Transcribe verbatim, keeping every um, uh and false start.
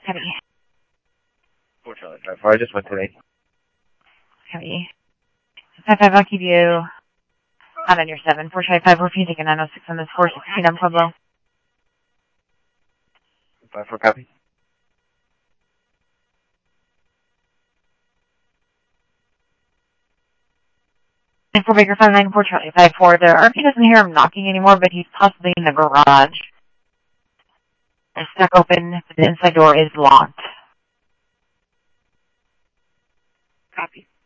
Copy. four Charlie five four, I just went today. Copy. five five, I'll keep you out on your seven. four Charlie five four, if you take a nine oh six on this four sixteen on Pueblo. five four, copy. And four Baker five nine four Charlie five four. The R P doesn't hear him knocking anymore, but he's possibly in the garage. It's stuck open, but the inside door is locked. Copy.